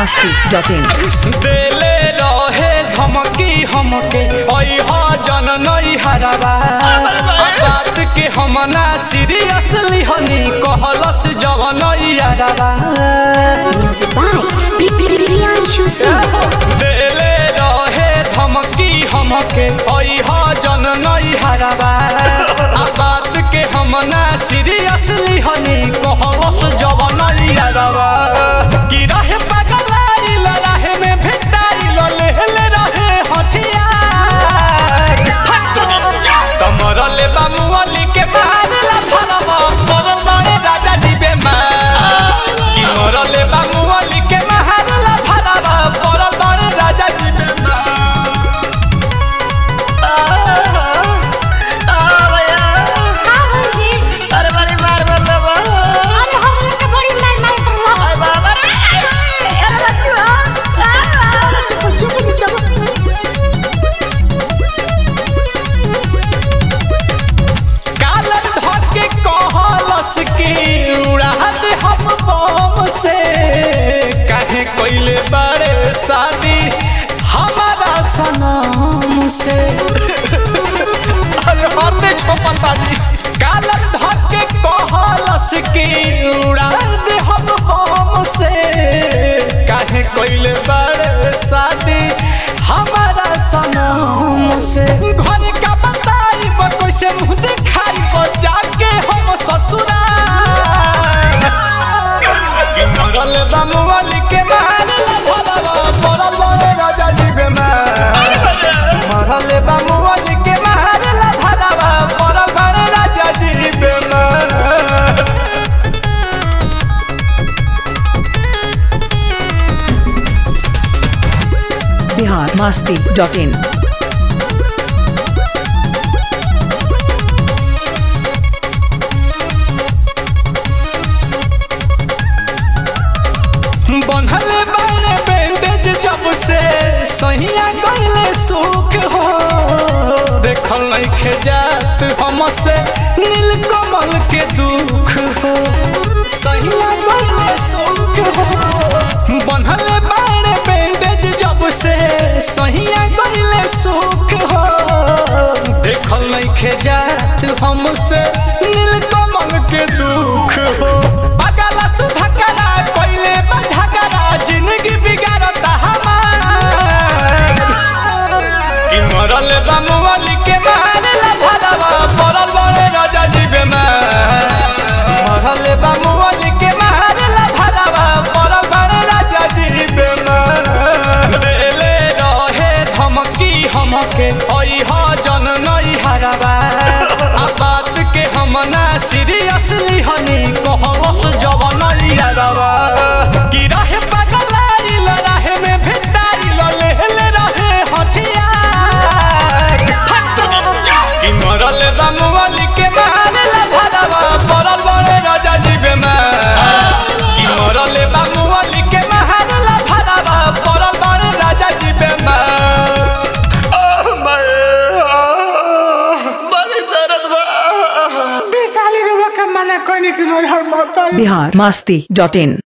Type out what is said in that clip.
biharmasti.in देले रहे धमकी हमके ओइहा जन नई हरावा बात के हम ना सीरियसली हनी कहलस जवन यारावा देले रहे धमकी हमके ओइहा जन नई हरावा बात के हम ना सीरियसली हनी कहलस जवन यारावा की रहे पगलाइल रहे में भेटाइल लेहले रहे हथियार तमरले बामुअली के मारला फलवा सरल बड़े राजा जी बेमार की मरले बामुअली के मारला फलवा सरल बड़े राजा जी कोइले बड़े शादी हमारा सनम से अरे हाथे छोपता जी कालर धके कहलस की उड़ा दे हम से काहे कोइले बड़े शादी हमारा सनम से घर का बताई कैसे मुंह दिखाई जाके हम ससुराल कि मरल बामुअली के biharmasti.in बनहले बारे बैंडेज जब से सहिया गइले सुख हो देखल नहीं खेजात हमसे नीलकमल के दुख हो सहिया गइले सुख हो बनहले बारे बैंडेज जब से सहिया गइले सुख हो देखल नहीं खेजात हमसे नीलकमल के दुख हो पगला सुधकरा कोइले बधकरा जिंदगी बिगाड़ता हमार कि मरल बामुअली के मारला भरावा परल बड़े राजा जी बेमार मरल बामुअली के मारला भरावा परल बड़े राजा जी बेमार देले रहे धमकी हमके ओइहा जन नई हरावा बात के हम ना सीरियसली हनी कहलस जवन यारावा की रहे पगलाइल रहे में भेटाइल लेहले रहे हथियार की मरल बामुअली के मारला भरावा परल बड़े राजा जी बेमार की मरल बामुअली के मारला भरावा परल बड़े राजा जी बेमार biharmasti.in